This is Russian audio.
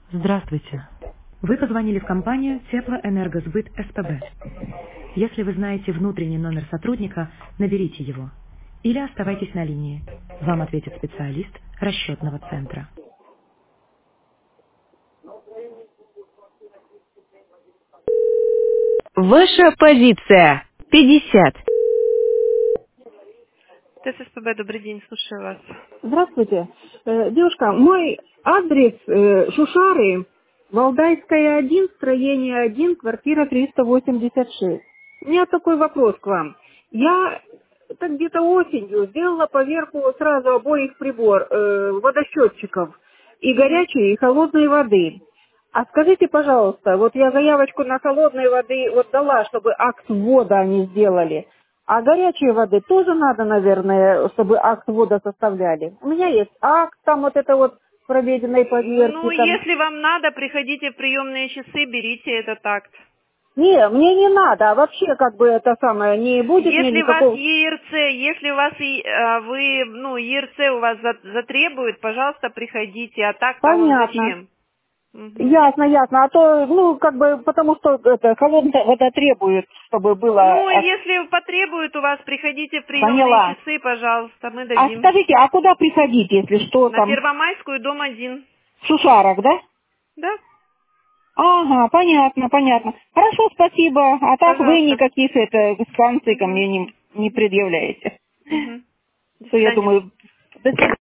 Здравствуйте. Вы позвонили в компанию Теплоэнергосбыт СПБ. Если вы знаете внутренний номер сотрудника, наберите его. Или оставайтесь на линии. Вам ответит специалист расчетного центра. Ваша позиция 50. ТССПБ, добрый день, слушаю вас. Здравствуйте. Девушка, мой адрес Шушары, Валдайская 1, строение 1, квартира 386. У меня такой вопрос к вам. Я так где-то осенью сделала поверху сразу обоих водосчетчиков и Мгм. горячей, и холодной воды. А скажите, пожалуйста, вот я заявочку на холодной воды вот дала, чтобы акт ввода они сделали. А горячей воды тоже надо, наверное, чтобы акт ввода составляли. У меня есть акт, там вот это вот проведенной Ну, поверки, там. если вам надо, приходите в приемные часы, берите этот акт. Не, мне не надо, а вообще как бы это самое, не будет мне Если у вас никакого... ЕРЦ, если у вас ЕРЦ у вас затребует, пожалуйста, приходите. А так-то он Понятно. зачем? Мгм. Ясно, ясно. А то, ну, как бы, потому что это холодная вода требует, чтобы было... Ну, если потребует у вас, приходите в приемные Поняла. часы, пожалуйста, мы А дадим. скажите, а куда приходить, если что На там? Первомайскую, дом 1. В Шушарах, да? Да, Ага, понятно, понятно. Хорошо, спасибо. А так вы пожалуйста. никаких санкций ко Мгм. мне не предъявляете. Мгм. До То я свидания. думаю, до свидания.